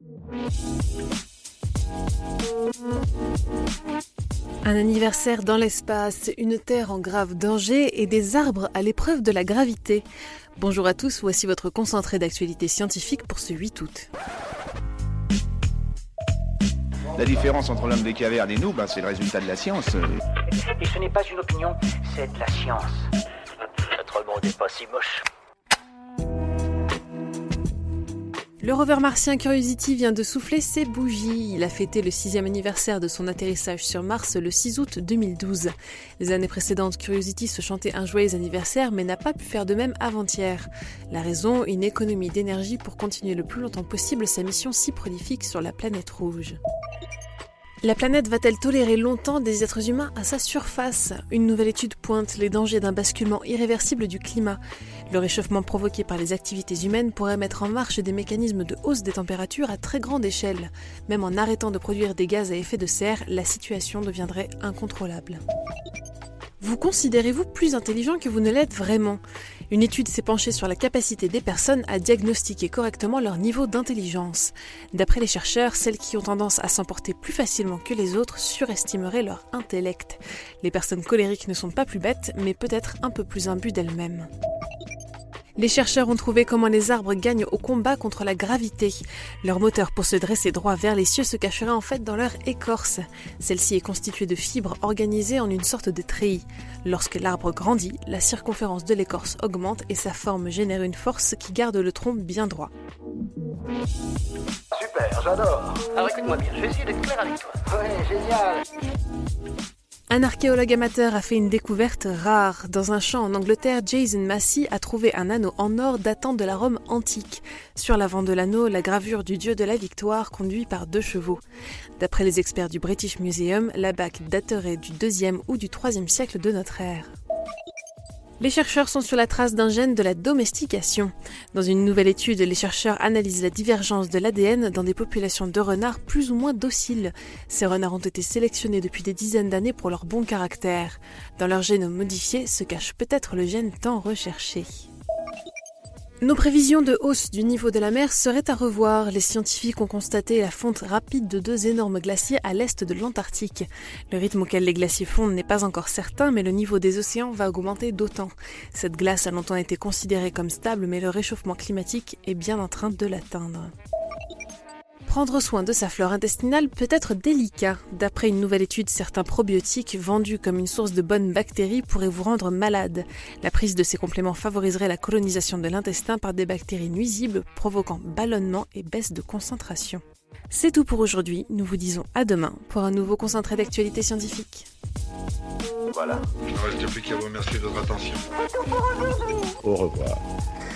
Un anniversaire dans l'espace, une Terre en grave danger et des arbres à l'épreuve de la gravité. Bonjour à tous, voici votre concentré d'actualité scientifique pour ce 8 août. La différence entre l'homme des cavernes et nous, c'est le résultat de la science. Et ce n'est pas une opinion, c'est de la science. Notre monde n'est pas si moche. Le rover martien Curiosity vient de souffler ses bougies. Il a fêté le 6e anniversaire de son atterrissage sur Mars le 6 août 2012. Les années précédentes, Curiosity se chantait un joyeux anniversaire mais n'a pas pu faire de même avant-hier. La raison, une économie d'énergie pour continuer le plus longtemps possible sa mission si prolifique sur la planète rouge. La planète va-t-elle tolérer longtemps des êtres humains à sa surface ? Une nouvelle étude pointe les dangers d'un basculement irréversible du climat. Le réchauffement provoqué par les activités humaines pourrait mettre en marche des mécanismes de hausse des températures à très grande échelle. Même en arrêtant de produire des gaz à effet de serre, la situation deviendrait incontrôlable. Vous considérez-vous plus intelligent que vous ne l'êtes vraiment ? Une étude s'est penchée sur la capacité des personnes à diagnostiquer correctement leur niveau d'intelligence. D'après les chercheurs, celles qui ont tendance à s'emporter plus facilement que les autres surestimeraient leur intellect. Les personnes colériques ne sont pas plus bêtes, mais peut-être un peu plus imbues d'elles-mêmes. Les chercheurs ont trouvé comment les arbres gagnent au combat contre la gravité. Leur moteur pour se dresser droit vers les cieux se cacherait en fait dans leur écorce. Celle-ci est constituée de fibres organisées en une sorte de treillis. Lorsque l'arbre grandit, la circonférence de l'écorce augmente et sa forme génère une force qui garde le tronc bien droit. Super, j'adore. Alors écoute-moi bien, je vais essayer d'être clair avec toi. Ouais, génial. Un archéologue amateur a fait une découverte rare. Dans un champ en Angleterre, Jason Massey a trouvé un anneau en or datant de la Rome antique. Sur l'avant de l'anneau, la gravure du dieu de la victoire conduit par 2 chevaux. D'après les experts du British Museum, la bague daterait du 2e ou du 3e siècle de notre ère. Les chercheurs sont sur la trace d'un gène de la domestication. Dans une nouvelle étude, les chercheurs analysent la divergence de l'ADN dans des populations de renards plus ou moins dociles. Ces renards ont été sélectionnés depuis des dizaines d'années pour leur bon caractère. Dans leur génome modifié se cache peut-être le gène tant recherché. Nos prévisions de hausse du niveau de la mer seraient à revoir. Les scientifiques ont constaté la fonte rapide de 2 énormes glaciers à l'est de l'Antarctique. Le rythme auquel les glaciers fondent n'est pas encore certain, mais le niveau des océans va augmenter d'autant. Cette glace a longtemps été considérée comme stable, mais le réchauffement climatique est bien en train de l'atteindre. Prendre soin de sa flore intestinale peut être délicat. D'après une nouvelle étude, certains probiotiques vendus comme une source de bonnes bactéries pourraient vous rendre malade. La prise de ces compléments favoriserait la colonisation de l'intestin par des bactéries nuisibles, provoquant ballonnement et baisse de concentration. C'est tout pour aujourd'hui. Nous vous disons à demain pour un nouveau concentré d'actualité scientifique. Voilà. Il ne reste plus qu'à vous remercier de votre attention. C'est tout pour aujourd'hui. Au revoir.